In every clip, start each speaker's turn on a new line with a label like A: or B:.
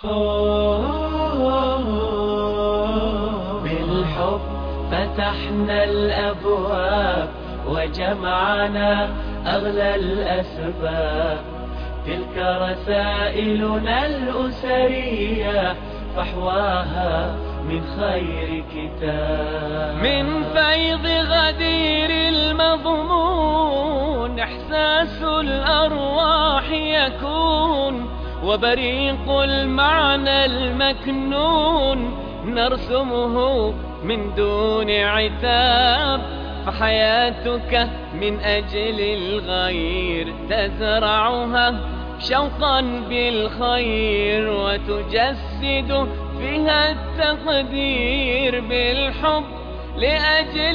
A: بالحب فتحنا الأبواب وجمعنا أغلى الأسباب، تلك رسائلنا الأسرية فحواها من خير كتاب. من فيض غدير المضمون إحساس الأرواح يكون، وبريق المعنى المكنون نرسمه من دون عتاب. فحياتك من أجل الغير تزرعها شوقا بالخير، وتجسد فيها التقدير بالحب لأجل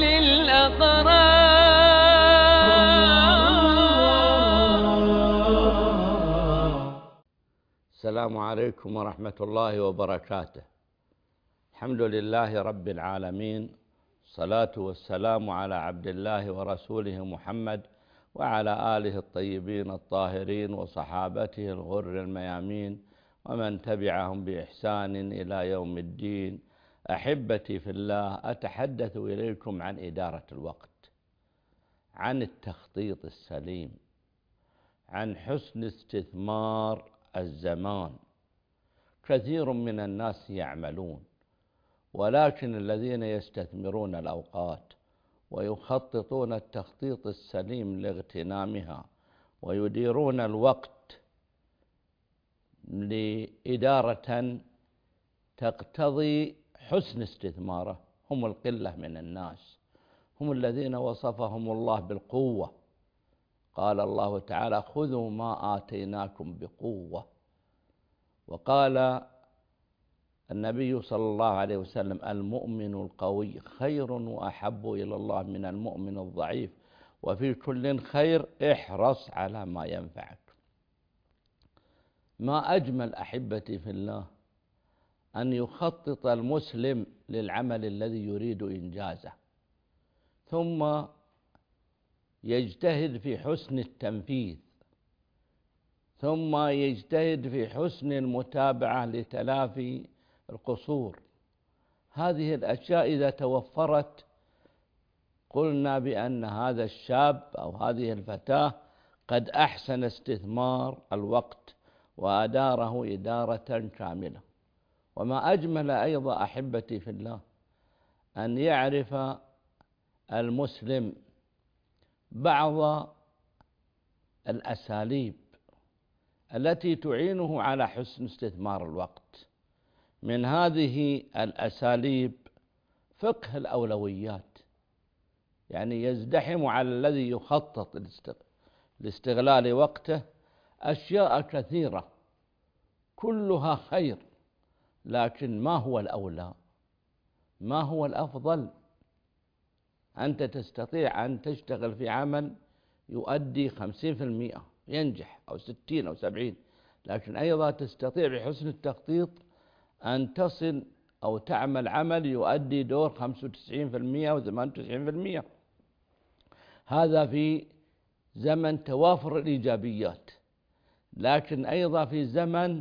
A: الأقرار.
B: السلام عليكم ورحمة الله وبركاته. الحمد لله رب العالمين، الصلاة والسلام على عبد الله ورسوله محمد وعلى آله الطيبين الطاهرين وصحابته الغر الميامين ومن تبعهم بإحسان إلى يوم الدين. أحبتي في الله، أتحدث إليكم عن إدارة الوقت، عن التخطيط السليم، عن حسن استثمار الزمان. كثير من الناس يعملون، ولكن الذين يستثمرون الأوقات ويخططون التخطيط السليم لاغتنامها ويديرون الوقت لإدارة تقتضي حسن استثماره هم القلة من الناس، هم الذين وصفهم الله بالقوة. قال الله تعالى: خذوا ما آتيناكم بقوة. وقال النبي صلى الله عليه وسلم: المؤمن القوي خير وأحب إلى الله من المؤمن الضعيف، وفي كل خير احرص على ما ينفعك. ما أجمل أحبتي في الله أن يخطط المسلم للعمل الذي يريد إنجازه، ثم يجتهد في حسن التنفيذ، ثم يجتهد في حسن المتابعة لتلافي القصور. هذه الأشياء إذا توفرت قلنا بأن هذا الشاب أو هذه الفتاة قد أحسن استثمار الوقت وأداره إدارة كاملة. وما أجمل أيضا أحبتي في الله أن يعرف المسلم بعض الأساليب التي تعينه على حسن استثمار الوقت. من هذه الأساليب فقه الأولويات، يعني يزدحم على الذي يخطط لاستغلال وقته أشياء كثيرة كلها خير، لكن ما هو الأولى؟ ما هو الأفضل؟ أنت تستطيع أن تشتغل في عمل يؤدي 50% ينجح، أو 60 أو 70، لكن أيضا تستطيع بحسن التخطيط أن تصل أو تعمل عمل يؤدي دور 95% أو 98%. هذا في زمن توافر الإيجابيات، لكن أيضا في زمن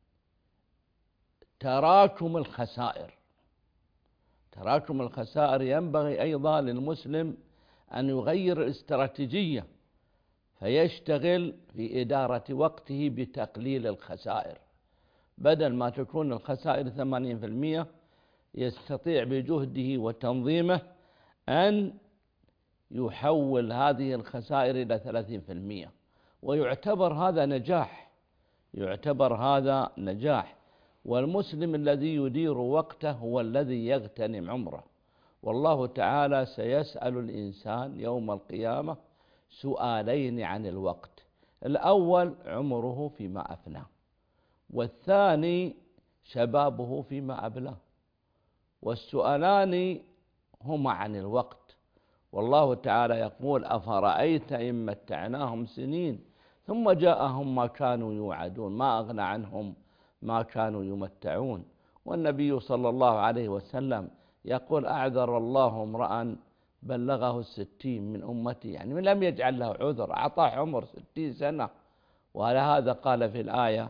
B: تراكم الخسائر. تراكم الخسائر ينبغي أيضا للمسلم أن يغير الاستراتيجية، فيشتغل في إدارة وقته بتقليل الخسائر. بدل ما تكون الخسائر 80%، يستطيع بجهده وتنظيمه أن يحول هذه الخسائر إلى 30%، ويعتبر هذا نجاح، يعتبر هذا نجاح. والمسلم الذي يدير وقته هو الذي يغتنم عمره. والله تعالى سيسأل الإنسان يوم القيامة سؤالين عن الوقت: الأول عمره فيما أفناه، والثاني شبابه فيما أبلاه. والسؤالان هما عن الوقت. والله تعالى يقول: أفرأيت إن متعناهم سنين ثم جاءهم ما كانوا يوعدون ما أغنى عنهم ما كانوا يمتعون. والنبي صلى الله عليه وسلم يقول: أعذر الله امرأ بلغه 60 من أمتي، يعني لم يجعل له عذر، أعطاه عمر 60 سنة. وعلى هذا قال في الآية: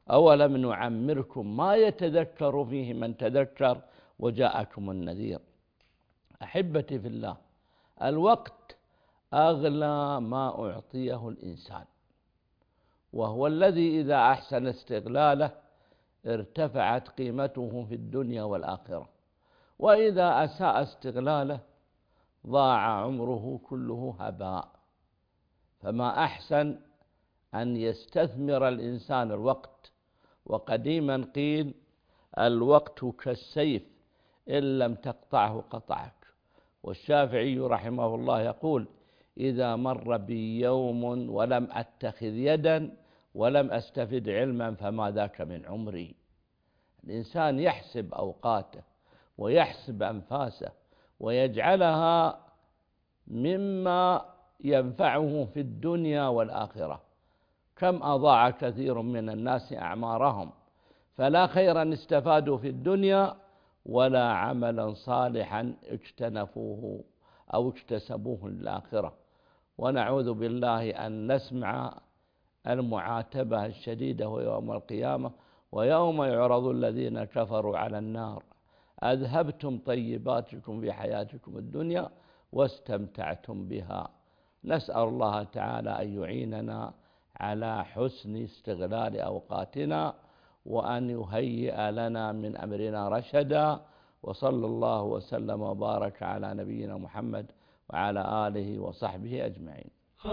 B: أولم نعمركم ما يتذكر فيه من تذكر وجاءكم النذير. أحبتي في الله، الوقت أغلى ما أعطيه الإنسان، وهو الذي إذا أحسن استغلاله ارتفعت قيمته في الدنيا والآخرة، وإذا أساء استغلاله ضاع عمره كله هباء. فما أحسن أن يستثمر الإنسان الوقت. وقديما قيل: الوقت كالسيف إن لم تقطعه قطعك. والشافعي رحمه الله يقول: إذا مر بي يوم ولم أتخذ يدا ولم أستفد علما فما ذاك من عمري. الإنسان يحسب أوقاته ويحسب أنفاسه ويجعلها مما ينفعه في الدنيا والآخرة. كم أضاع كثير من الناس أعمارهم فلا خيرا استفادوا في الدنيا ولا عملا صالحا اجتنفوه أو اكتسبوه للآخرة. ونعوذ بالله أن نسمع المعاتبة الشديدة يوم القيامة: ويوم يعرض الذين كفروا على النار أذهبتم طيباتكم في حياتكم الدنيا واستمتعتم بها. نسأل الله تعالى أن يعيننا على حسن استغلال أوقاتنا وأن يهيئ لنا من أمرنا رشدا. وصلى الله وسلم وبارك على نبينا محمد وعلى آله وصحبه أجمعين.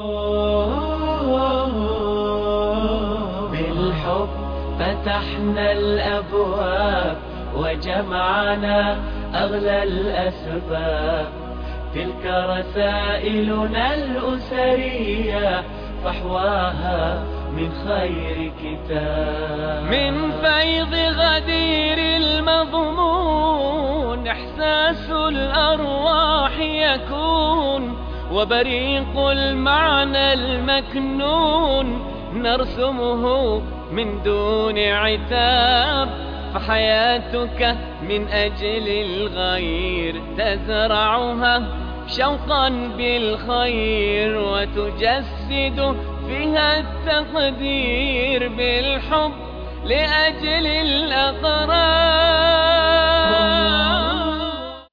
A: بالحب فتحنا الأبواب وجمعنا أغلى الأسباب، تلك رسائلنا الأسرية فحواها من خير كتاب. من فيض غدير المضمون إحساس الأرواح يكون، وبريق المعنى المكنون نرسمه من دون عتاب. فحياتك من أجل الغير تزرعها شوقا بالخير، وتجسد فيها التقدير بالحب لأجل الأقرار.